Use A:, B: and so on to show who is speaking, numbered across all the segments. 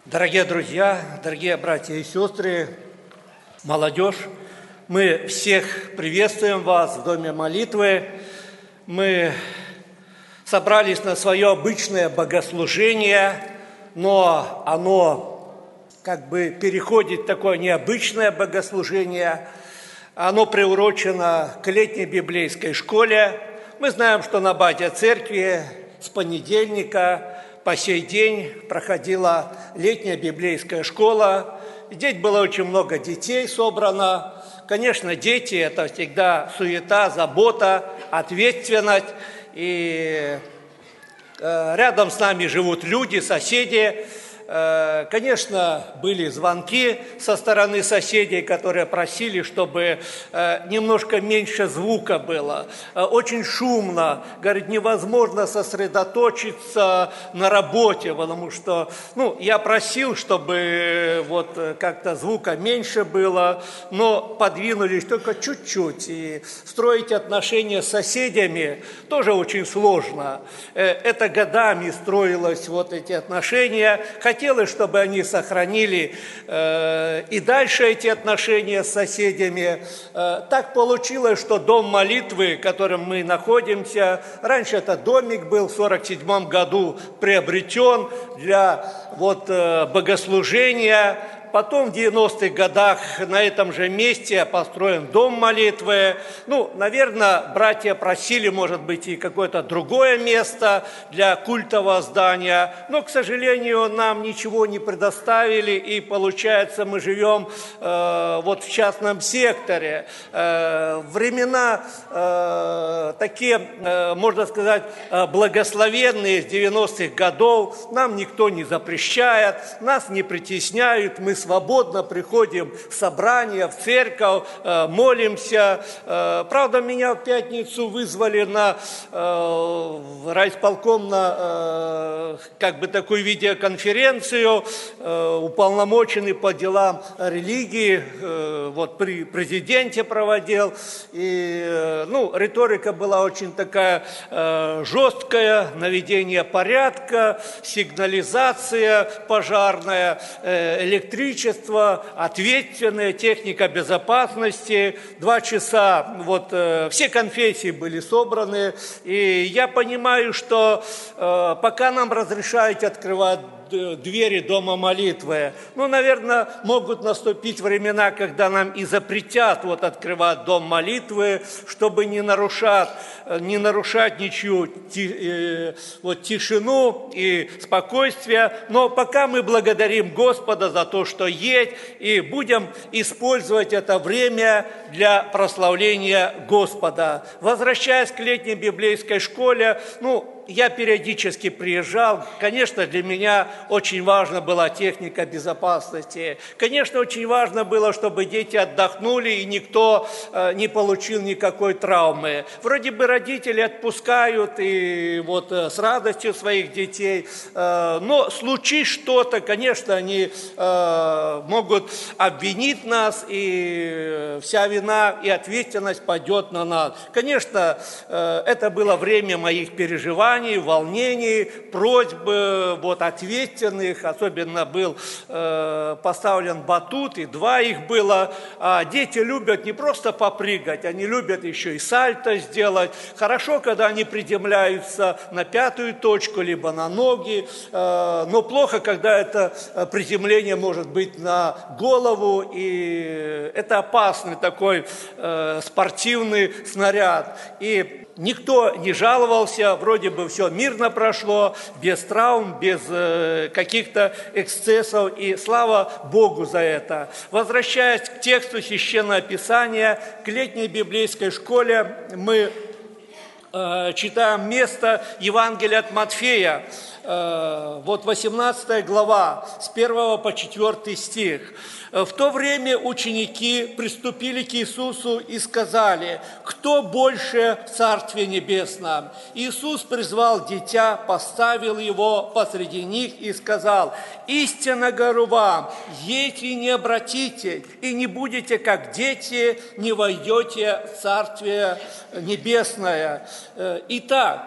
A: Дорогие друзья, дорогие братья и сестры, молодежь, мы всех приветствуем вас в Доме молитвы. Мы собрались на свое обычное богослужение, но оно переходит в такое необычное богослужение. Оно приурочено к летней библейской школе. Мы знаем, что на базе церкви с понедельника по сей день проходила летняя библейская школа. Здесь было очень много детей собрано. Конечно, дети – это всегда суета, забота, ответственность. И рядом с нами живут люди, соседи. Конечно, были звонки со стороны соседей, которые просили, чтобы немножко меньше звука было. Очень шумно, говорит, невозможно сосредоточиться на работе, потому что, я просил, чтобы как-то звука меньше было, но подвинулись только чуть-чуть. И строить отношения с соседями тоже очень сложно. Это годами строилось эти отношения. Хотелось, чтобы они сохранили и дальше эти отношения с соседями. Так получилось, что дом молитвы, в котором мы находимся, раньше это домик был, в 1947 году приобретен для богослужения. Потом в 90-х годах на этом же месте построен дом молитвы. Наверное, братья просили, может быть, и какое-то другое место для культового здания. Но, к сожалению, нам ничего не предоставили, и, получается, мы живем в частном секторе. Времена такие, можно сказать, благословенные с 90-х годов. Нам никто не запрещает, нас не притесняют, мы свободно приходим в собрание, в церковь, молимся. Правда, меня в пятницу вызвали на райисполком на такую видеоконференцию, уполномоченный по делам религии, при президенте проводил. И, риторика была очень такая жесткая, наведение порядка, сигнализация пожарная, электричество, ответственная техника безопасности. 2 часа все конфессии были собраны. И я понимаю, что пока нам разрешаете открывать двери дома молитвы, наверное, могут наступить времена, когда нам и запретят открывать дом молитвы, чтобы не нарушать ничью тишину и спокойствие. Но пока мы благодарим Господа за то, что есть, и будем использовать это время для прославления Господа. Возвращаясь к летней библейской школе, я периодически приезжал. Конечно, для меня очень важна была техника безопасности. Конечно, очень важно было, чтобы дети отдохнули и никто не получил никакой травмы. Вроде бы родители отпускают и с радостью своих детей, но случись что-то, конечно, они могут обвинить нас, и вся вина и ответственность падет на нас. Конечно, это было время моих переживаний, волнений, просьбы ответственных. Особенно был поставлен батут, и 2 их было. А дети любят не просто попрыгать, они любят еще и сальто сделать. Хорошо, когда они приземляются на 5-ю точку, либо на ноги, но плохо, когда это приземление может быть на голову, и это опасный такой спортивный снаряд. И никто не жаловался, вроде бы все мирно прошло, без травм, без каких-то эксцессов, и слава Богу за это. Возвращаясь к тексту Священного Писания, к летней библейской школе, мы читаем место Евангелия от Матфея, 18 глава, с 1 по 4 стих. В то время ученики приступили к Иисусу и сказали: «Кто больше в Царстве Небесном?» Иисус призвал дитя, поставил его посреди них и сказал: «Истинно говорю вам, если не обратитесь и не будете как дети, не войдете в Царствие Небесное». Итак, кто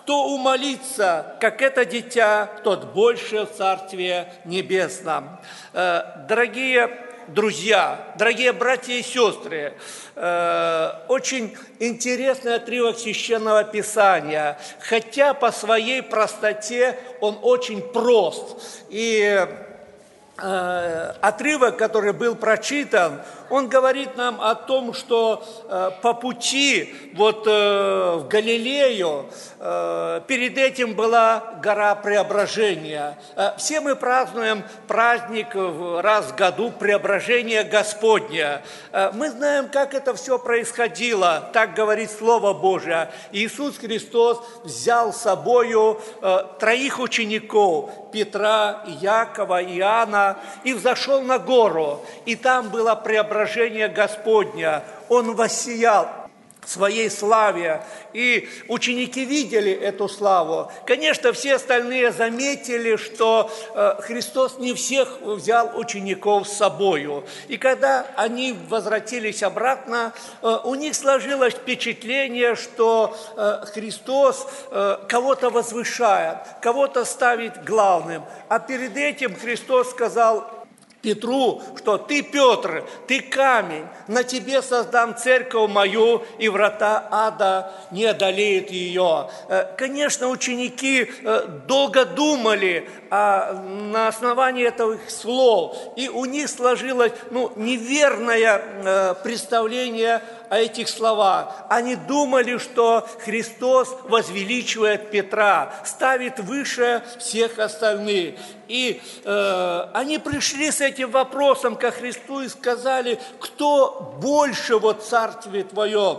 A: кто умолится, как это дитя, тот больше в Царстве Небесном. Дорогие друзья, дорогие братья и сестры, очень интересный отрывок Священного Писания, хотя по своей простоте он очень прост. И отрывок, который был прочитан, он говорит нам о том, что по пути в Галилею перед этим была гора Преображения. Все мы празднуем праздник раз в году Преображения Господня. Мы знаем, как это все происходило, так говорит Слово Божие. Иисус Христос взял с собою 3 учеников, Петра, Иакова, Иоанна, и взошел на гору, и там было преображение Господня. Он воссиял в своей славе, и ученики видели эту славу. Конечно, все остальные заметили, что Христос не всех взял учеников с собою. И когда они возвратились обратно, у них сложилось впечатление, что Христос кого-то возвышает, кого-то ставит главным. А перед этим Христос сказал Петру, что ты, Петр, ты камень, на тебе создам церковь мою, и врата ада не одолеют ее. Конечно, ученики долго думали на основании этих слов, и у них сложилось неверное представление о этих словах. Они думали, что Христос возвеличивает Петра, ставит выше всех остальных. И они пришли с этим вопросом ко Христу и сказали, кто больше в Царстве Твоем.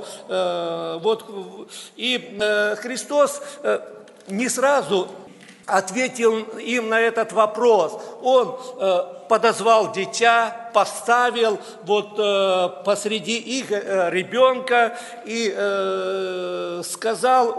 A: И Христос не сразу ответил им на этот вопрос. Он подозвал дитя, поставил посреди их ребенка и сказал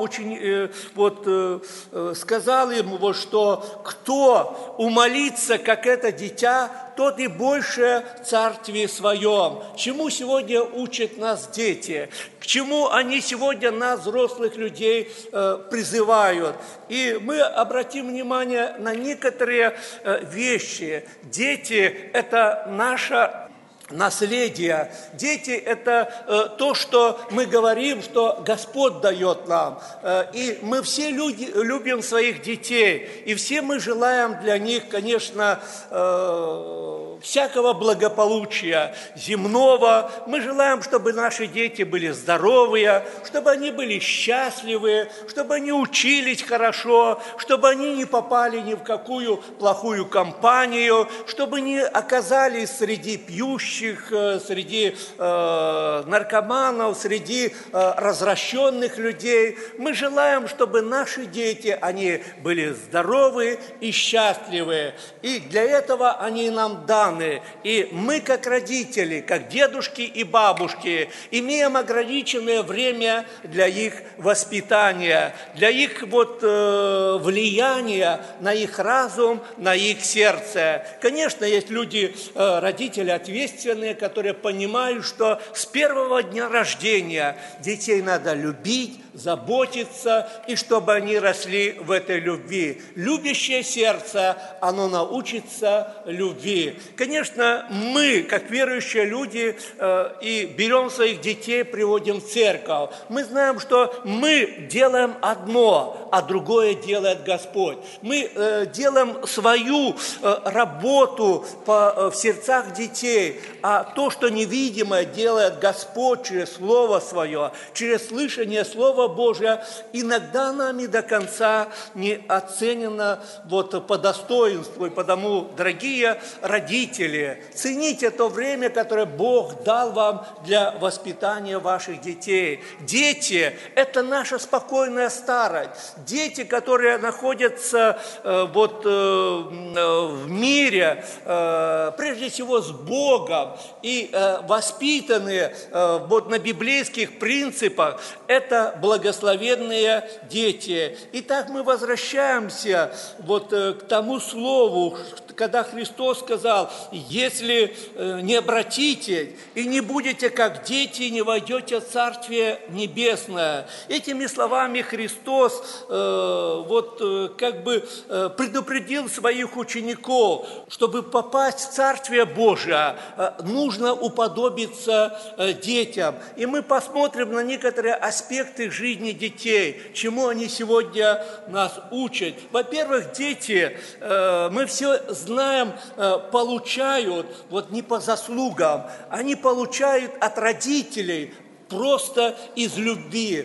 A: ему, что кто умолится, как это дитя, тот и больше в Царстве Своем. Чему сегодня учат нас дети? К чему они сегодня нас, взрослых людей, призывают? И мы обратим внимание на некоторые вещи. Дети – это наше наследие. Дети – это то, что мы говорим, что Господь дает нам. И мы все люди любим своих детей. И все мы желаем для них, конечно, всякого благополучия земного. Мы желаем, чтобы наши дети были здоровые, чтобы они были счастливы, чтобы они учились хорошо, чтобы они не попали ни в какую плохую компанию, чтобы не оказались среди пьющих, среди наркоманов, среди развращенных людей. Мы желаем, чтобы наши дети, они были здоровы и счастливы. И для этого они нам даны. И мы, как родители, как дедушки и бабушки, имеем ограниченное время для их воспитания, для их влияния на их разум, на их сердце. Конечно, есть люди, родители ответственные, которые понимают, что с первого дня рождения детей надо любить, заботиться, и чтобы они росли в этой любви. Любящее сердце, оно научится любви. Конечно, мы, как верующие люди, и берем своих детей, приводим в церковь. Мы знаем, что мы делаем одно, а другое делает Господь. Мы делаем свою работу в сердцах детей, а то, что невидимое, делает Господь через Слово Свое, через слышание Слова Божия, иногда нами до конца не оценено по достоинству. И потому, дорогие родители, цените то время, которое Бог дал вам для воспитания ваших детей. Дети – это наша спокойная старость. Дети, которые находятся в мире, прежде всего с Богом, и воспитанные на библейских принципах, это благословенные дети. Итак, мы возвращаемся к тому слову, когда Христос сказал: если не обратите и не будете как дети, не войдете в Царствие Небесное. Этими словами Христос предупредил своих учеников, чтобы попасть в Царствие Божие, нужно уподобиться детям. И мы посмотрим на некоторые аспекты жизни детей, чему они сегодня нас учат. Во-первых, дети, мы все знаем, получают не по заслугам, они получают от родителей просто из любви,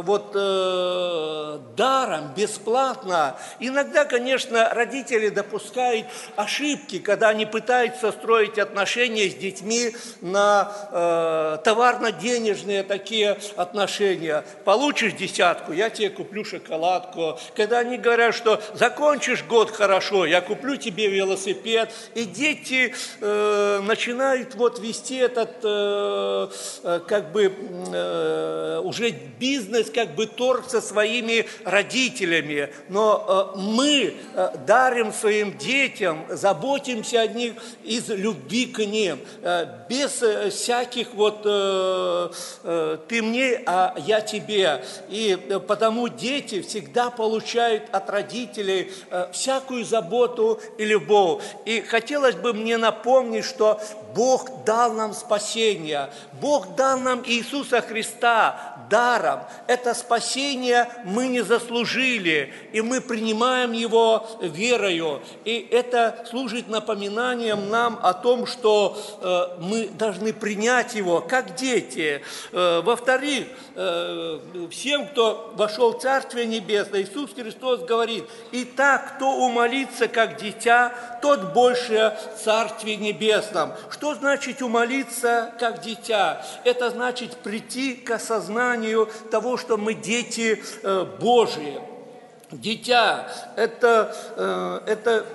A: даром, бесплатно. Иногда, конечно, родители допускают ошибки, когда они пытаются строить отношения с детьми на товарно-денежные такие отношения. Получишь 10, я тебе куплю шоколадку. Когда они говорят, что закончишь год хорошо, я куплю тебе велосипед. И дети начинают вести этот уже бизнес, торг со своими родителями. Но мы дарим своим детям, заботимся о них из любви к ним, без всяких ты мне, а я тебе. И потому дети всегда получают от родителей всякую заботу и любовь. И хотелось бы мне напомнить, что Бог дал нам спасение, Бог дал нам Иисуса Христа даром. Это спасение мы не заслужили, и мы принимаем его верою. И это служит напоминанием нам о том, что мы должны принять его, как дети. Во-вторых, всем, кто вошел в Царствие Небесное, Иисус Христос говорит: «Итак, кто умолится, как дитя, тот больше в Царстве Небесном». Что значит умолиться, как дитя? Это значит прийти к осознанию того, что мы дети Божьи. Дитя – это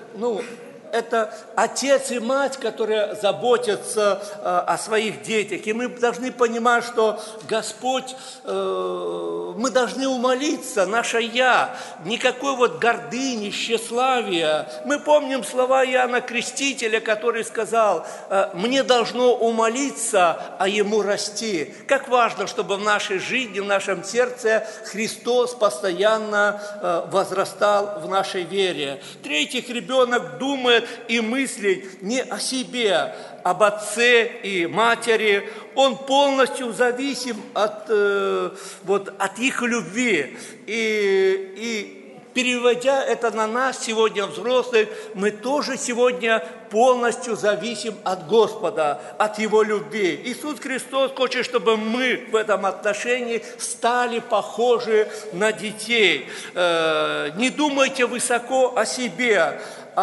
A: отец и мать, которые заботятся о своих детях. И мы должны понимать, что Господь, мы должны умолиться, наше «я», никакой гордыни, тщеславия. Мы помним слова Иоанна Крестителя, который сказал: «Мне должно умолиться, а ему расти». Как важно, чтобы в нашей жизни, в нашем сердце Христос постоянно возрастал в нашей вере. В-третьих, ребенок думает и мыслит не о себе, об отце и матери. Он полностью зависим от их любви. И переводя это на нас сегодня, взрослых, мы тоже сегодня полностью зависим от Господа, от Его любви. Иисус Христос хочет, чтобы мы в этом отношении стали похожи на детей. Не думайте высоко о себе,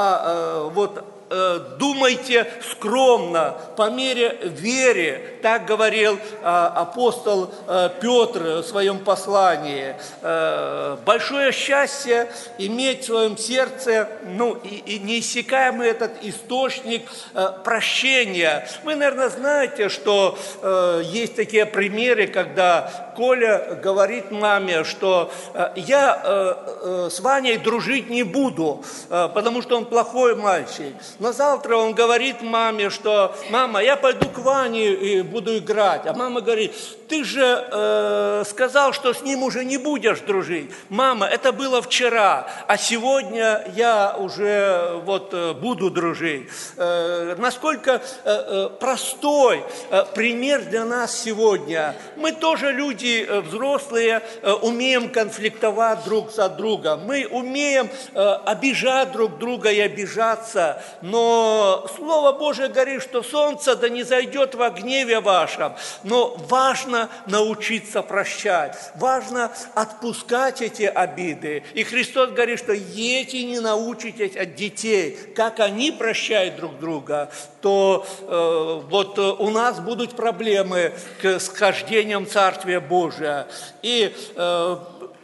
A: думайте скромно, по мере веры. Так говорил апостол Петр в своем послании. Большое счастье иметь в своем сердце и неиссякаемый этот источник прощения. Вы, наверное, знаете, что есть такие примеры, когда Коля говорит маме, что я с Ваней дружить не буду, потому что он плохой мальчик. Но завтра он говорит маме, что: «Мама, я пойду к Ване и буду играть». А мама говорит: «Ты же сказал, что с ним уже не будешь дружить». «Мама, это было вчера, а сегодня я уже буду дружить». Насколько простой пример для нас сегодня. Мы тоже люди взрослые, умеем конфликтовать друг за другом. Мы умеем обижать друг друга и обижаться. Но Слово Божие говорит, что солнце да не зайдет во гневе вашем. Но важно научиться прощать, важно отпускать эти обиды. И Христос говорит, что если не научитесь от детей, как они прощают друг друга, то у нас будут проблемы с хождением в Царствие Божие. И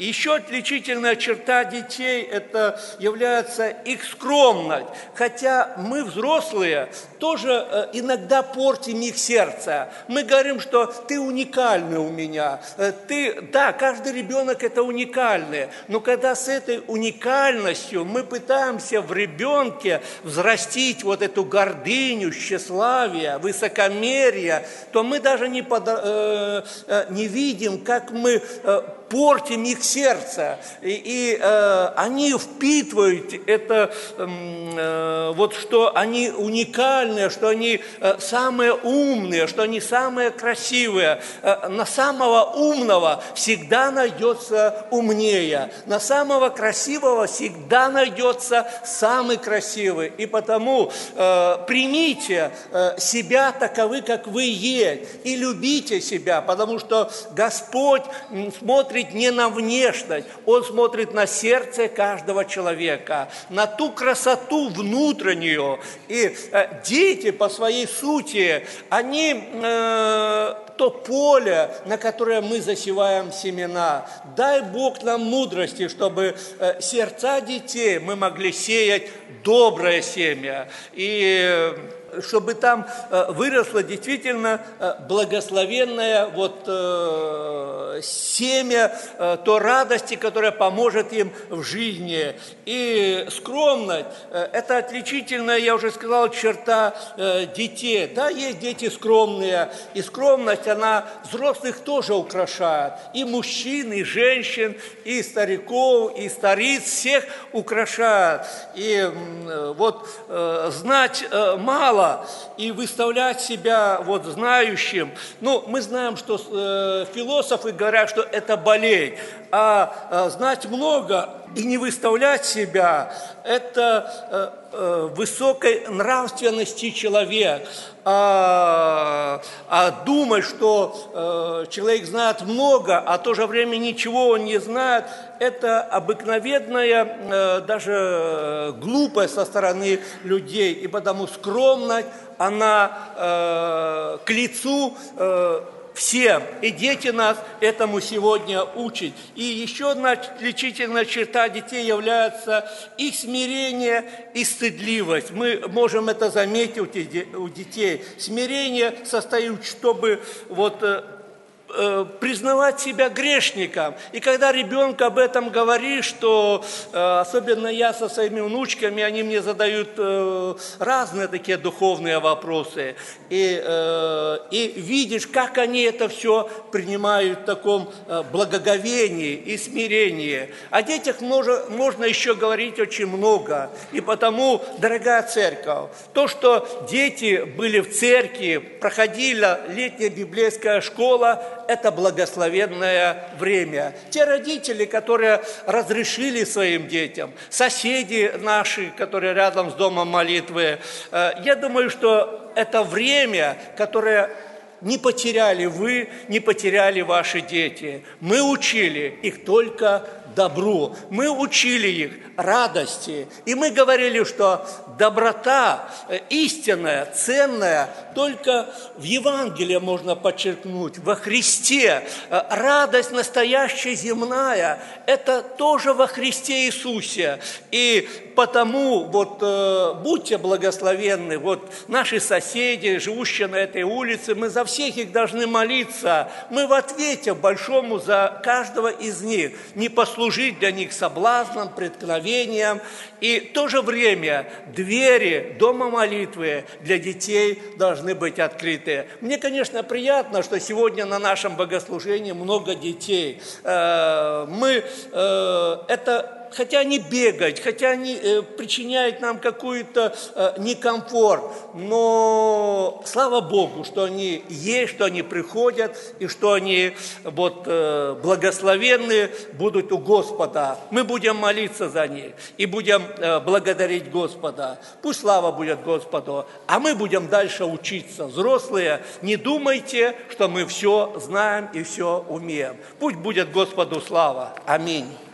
A: И еще отличительная черта детей – это является их скромность. Хотя мы, взрослые, тоже иногда портим их сердце. Мы говорим, что ты уникальный у меня. Да, каждый ребенок – это уникальный. Но когда с этой уникальностью мы пытаемся в ребенке взрастить вот эту гордыню, тщеславие, высокомерие, то мы даже не видим, как мы портим их сердце. И они впитывают это, вот что они уникальные, что они самые умные, что они самые красивые. На самого умного всегда найдется умнее. На самого красивого всегда найдется самый красивый. И потому примите себя таковы, как вы есть, и любите себя, потому что Господь смотрит не на внешность, Он смотрит на сердце каждого человека, на ту красоту внутреннюю. И дети по своей сути, они то поле, на которое мы засеваем семена. Дай Бог нам мудрости, чтобы сердца детей мы могли сеять доброе семя, и чтобы там выросло действительно благословенное семя той радости, которая поможет им в жизни. И скромность – это отличительная, я уже сказал, черта детей. Да, есть дети скромные, и скромность, она взрослых тоже украшает. И мужчин, и женщин, и стариков, и стариц, всех украшает. И знать мало и выставлять себя знающим. Мы знаем, что философы говорят, что это болезнь, а знать много и не выставлять себя – это высокой нравственности человек. А думать, что человек знает много, а в то же время ничего он не знает, это обыкновенная, даже глупость со стороны людей. И потому скромность, она к лицу всем, и дети нас этому сегодня учат. И еще одна отличительная черта детей является их смирение и стыдливость. Мы можем это заметить у детей. Смирение состоит, чтобы признавать себя грешником. И когда ребенку об этом говоришь, что особенно я со своими внучками, они мне задают разные такие духовные вопросы. И видишь, как они это все принимают в таком благоговении и смирении. О детях можно еще говорить очень много. И потому, дорогая церковь, то, что дети были в церкви, проходила летняя библейская школа, это благословенное время. Те родители, которые разрешили своим детям, соседи наши, которые рядом с домом молитвы, я думаю, что это время, которое не потеряли вы, не потеряли ваши дети. Мы учили их только добру, мы учили их радости. И мы говорили, что доброта истинная, ценная, только в Евангелии можно подчеркнуть, во Христе. Радость настоящая земная, это тоже во Христе Иисусе. И потому будьте благословенны, наши соседи, живущие на этой улице, мы за всех их должны молиться. Мы в ответе большому за каждого из них, не послужить для них соблазном, преткновением. И в то же время двери дома молитвы для детей должны быть открыты. Мне, конечно, приятно, что сегодня на нашем богослужении много детей. Хотя они бегают, хотя они причиняют нам какой-то некомфорт, но слава Богу, что они есть, что они приходят, и что они благословенны будут у Господа. Мы будем молиться за них и будем благодарить Господа. Пусть слава будет Господу, а мы будем дальше учиться. Взрослые, не думайте, что мы все знаем и все умеем. Пусть будет Господу слава. Аминь.